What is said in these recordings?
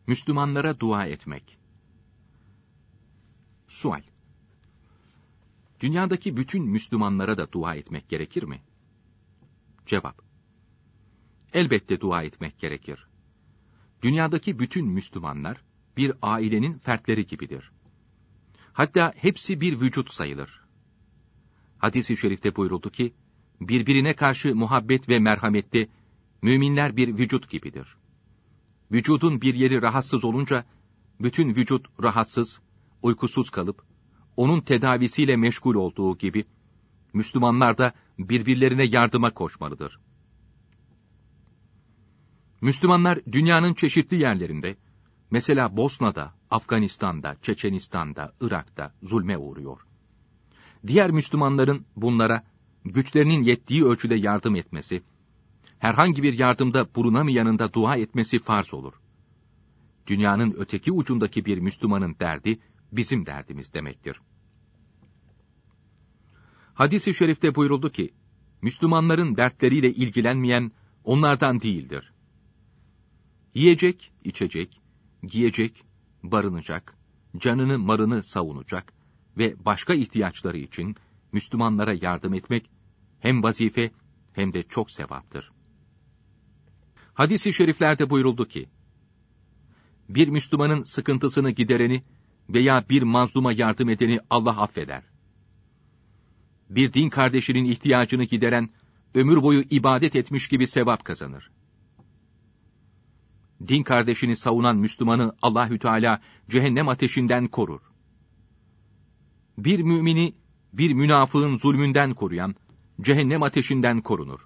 Müslümanlara dua etmek. Sual: Dünyadaki bütün Müslümanlara da dua etmek gerekir mi? Cevap: Elbette dua etmek gerekir. Dünyadaki bütün Müslümanlar bir ailenin fertleri gibidir. Hatta hepsi bir vücut sayılır. Hadis-i şerifte buyuruldu ki, birbirine karşı muhabbet ve merhamette müminler bir vücut gibidir. Vücudun bir yeri rahatsız olunca, bütün vücut rahatsız, uykusuz kalıp, onun tedavisiyle meşgul olduğu gibi, Müslümanlar da birbirlerine yardıma koşmalıdır. Müslümanlar dünyanın çeşitli yerlerinde, mesela Bosna'da, Afganistan'da, Çeçenistan'da, Irak'ta zulme uğruyor. Diğer Müslümanların bunlara güçlerinin yettiği ölçüde yardım etmesi, herhangi bir yardımda bulunamayanın da dua etmesi farz olur. Dünyanın öteki ucundaki bir Müslümanın derdi, bizim derdimiz demektir. Hadis-i şerifte buyuruldu ki, Müslümanların dertleriyle ilgilenmeyen onlardan değildir. Yiyecek, içecek, giyecek, barınacak, canını malını savunacak ve başka ihtiyaçları için Müslümanlara yardım etmek hem vazife hem de çok sevaptır. Hadis-i şeriflerde buyuruldu ki, bir Müslümanın sıkıntısını gidereni veya bir mazluma yardım edeni Allah affeder. Bir din kardeşinin ihtiyacını gideren, ömür boyu ibadet etmiş gibi sevap kazanır. Din kardeşini savunan Müslümanı Allahü Teala cehennem ateşinden korur. Bir mümini bir münafığın zulmünden koruyan cehennem ateşinden korunur.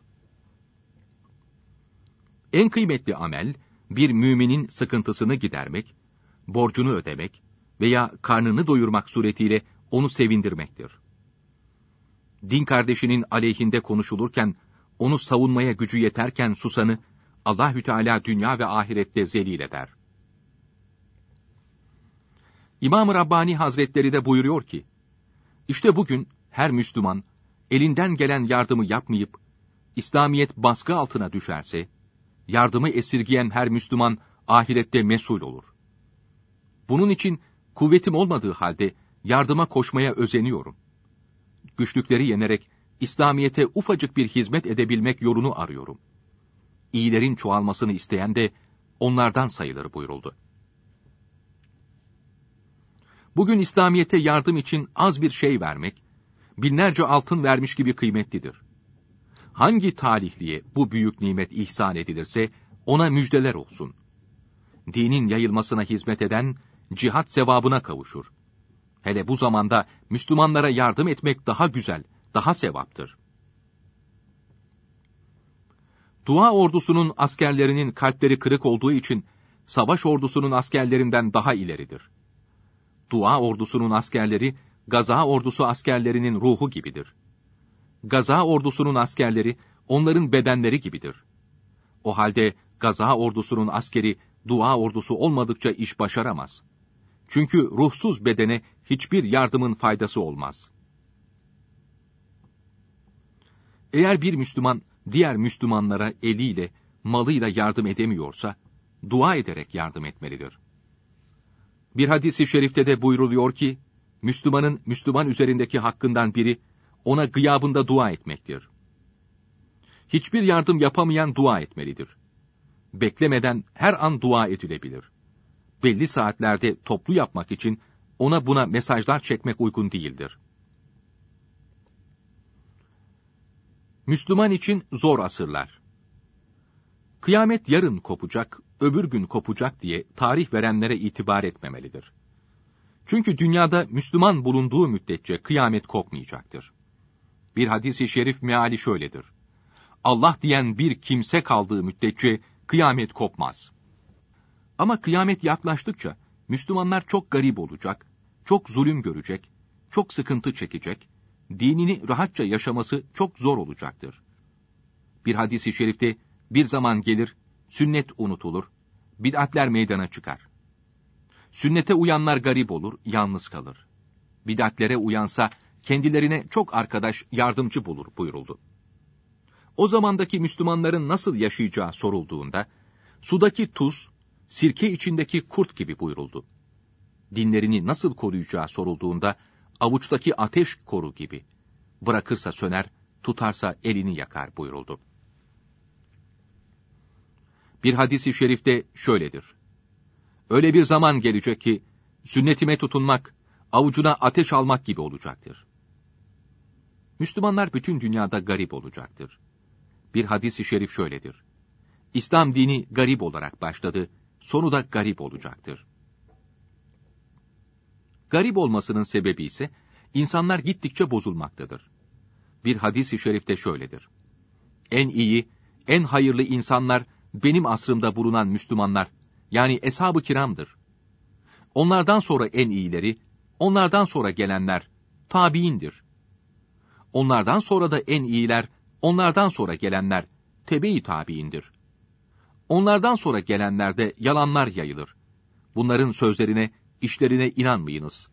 En kıymetli amel, bir müminin sıkıntısını gidermek, borcunu ödemek veya karnını doyurmak suretiyle onu sevindirmektir. Din kardeşinin aleyhinde konuşulurken, onu savunmaya gücü yeterken susanı, Allahü Teala dünya ve ahirette zelil eder. İmam-ı Rabbani Hazretleri de buyuruyor ki, işte bugün her Müslüman, elinden gelen yardımı yapmayıp, İslamiyet baskı altına düşerse, yardımı esirgeyen her Müslüman ahirette mesul olur. Bunun için kuvvetim olmadığı halde yardıma koşmaya özeniyorum. Güçlükleri yenerek İslamiyete ufacık bir hizmet edebilmek yolunu arıyorum. İyilerin çoğalmasını isteyen de onlardan sayılır buyuruldu. Bugün İslamiyete yardım için az bir şey vermek, binlerce altın vermiş gibi kıymetlidir. Hangi talihliye bu büyük nimet ihsan edilirse, ona müjdeler olsun. Dinin yayılmasına hizmet eden, cihat sevabına kavuşur. Hele bu zamanda Müslümanlara yardım etmek daha güzel, daha sevaptır. Dua ordusunun askerlerinin kalpleri kırık olduğu için, savaş ordusunun askerlerinden daha ileridir. Dua ordusunun askerleri, gaza ordusu askerlerinin ruhu gibidir. Gaza ordusunun askerleri, onların bedenleri gibidir. O halde gaza ordusunun askeri, dua ordusu olmadıkça iş başaramaz. Çünkü ruhsuz bedene hiçbir yardımın faydası olmaz. Eğer bir Müslüman, diğer Müslümanlara eliyle, malıyla yardım edemiyorsa, dua ederek yardım etmelidir. Bir hadis-i şerifte de buyruluyor ki, Müslümanın Müslüman üzerindeki hakkından biri, ona gıyabında dua etmektir. Hiçbir yardım yapamayan dua etmelidir. Beklemeden her an dua edilebilir. Belli saatlerde toplu yapmak için ona buna mesajlar çekmek uygun değildir. Müslüman için zor asırlar. Kıyamet yarın kopacak, öbür gün kopacak diye tarih verenlere itibar etmemelidir. Çünkü dünyada Müslüman bulunduğu müddetçe kıyamet kopmayacaktır. Bir hadis-i şerif meali şöyledir: Allah diyen bir kimse kaldığı müddetçe kıyamet kopmaz. Ama kıyamet yaklaştıkça Müslümanlar çok garip olacak, çok zulüm görecek, çok sıkıntı çekecek, dinini rahatça yaşaması çok zor olacaktır. Bir hadis-i şerifte bir zaman gelir, sünnet unutulur, bid'atler meydana çıkar. Sünnete uyanlar garip olur, yalnız kalır. Bid'atlere uyansa kendilerine çok arkadaş, yardımcı bulur buyuruldu. O zamandaki Müslümanların nasıl yaşayacağı sorulduğunda, sudaki tuz, sirke içindeki kurt gibi buyuruldu. Dinlerini nasıl koruyacağı sorulduğunda, avuçtaki ateş koru gibi. Bırakırsa söner, tutarsa elini yakar buyuruldu. Bir hadis-i şerifte şöyledir. Öyle bir zaman gelecek ki, sünnetime tutunmak, avucuna ateş almak gibi olacaktır. Müslümanlar bütün dünyada garip olacaktır. Bir hadis-i şerif şöyledir. İslam dini garip olarak başladı, sonu da garip olacaktır. Garip olmasının sebebi ise, insanlar gittikçe bozulmaktadır. Bir hadis-i şerifte şöyledir. En iyi, en hayırlı insanlar, benim asrımda bulunan Müslümanlar, yani eshab-ı kiramdır. Onlardan sonra en iyileri, onlardan sonra gelenler, tabiindir. Onlardan sonra da en iyiler, onlardan sonra gelenler, tebe-i tabiindir. Onlardan sonra gelenlerde yalanlar yayılır. Bunların sözlerine, işlerine inanmayınız.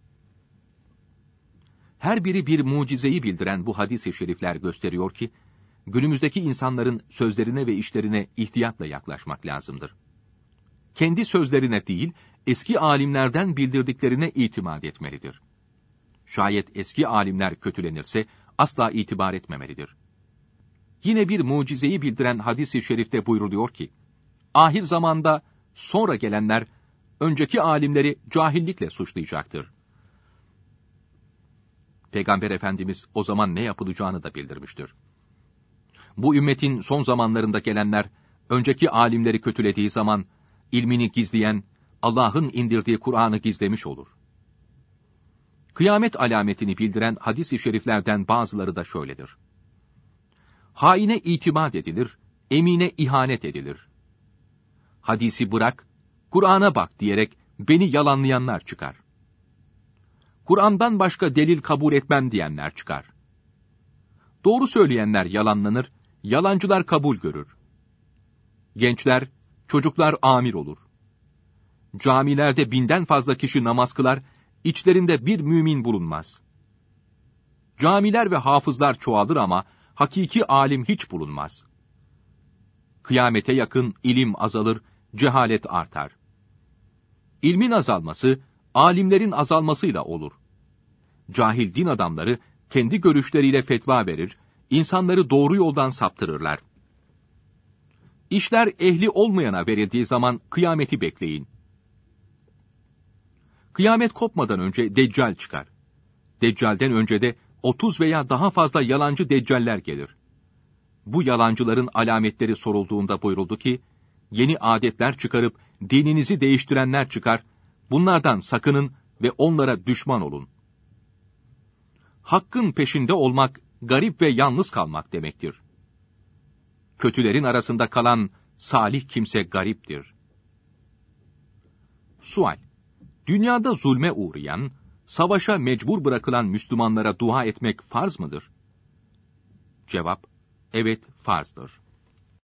Her biri bir mucizeyi bildiren bu hadis-i şerifler gösteriyor ki, günümüzdeki insanların sözlerine ve işlerine ihtiyatla yaklaşmak lazımdır. Kendi sözlerine değil, eski alimlerden bildirdiklerine itimat etmelidir. Şayet eski alimler kötülenirse, asla itibar etmemelidir. Yine bir mucizeyi bildiren hadis-i şerifte buyruluyor ki, ahir zamanda sonra gelenler, önceki alimleri cahillikle suçlayacaktır. Peygamber Efendimiz o zaman ne yapılacağını da bildirmiştir. Bu ümmetin son zamanlarında gelenler, önceki alimleri kötülediği zaman, ilmini gizleyen, Allah'ın indirdiği Kur'an'ı gizlemiş olur. Kıyamet alametini bildiren hadis-i şeriflerden bazıları da şöyledir. Haine itimat edilir, emine ihanet edilir. Hadisi bırak, Kur'an'a bak diyerek beni yalanlayanlar çıkar. Kur'an'dan başka delil kabul etmem diyenler çıkar. Doğru söyleyenler yalanlanır, yalancılar kabul görür. Gençler, çocuklar amir olur. Camilerde 1000'den fazla kişi namaz kılar, içlerinde bir mümin bulunmaz. Camiler ve hafızlar çoğalır ama hakiki alim hiç bulunmaz. Kıyamete yakın ilim azalır, cehalet artar. İlmin azalması, alimlerin azalmasıyla olur. Cahil din adamları kendi görüşleriyle fetva verir, insanları doğru yoldan saptırırlar. İşler ehli olmayana verildiği zaman kıyameti bekleyin. Kıyamet kopmadan önce Deccal çıkar. Deccal'den önce de 30 veya daha fazla yalancı deccaller gelir. Bu yalancıların alametleri sorulduğunda buyuruldu ki, yeni adetler çıkarıp dininizi değiştirenler çıkar, bunlardan sakının ve onlara düşman olun. Hakkın peşinde olmak, garip ve yalnız kalmak demektir. Kötülerin arasında kalan salih kimse gariptir. Sual: Dünyada zulme uğrayan, savaşa mecbur bırakılan Müslümanlara dua etmek farz mıdır? Cevap: Evet, farzdır.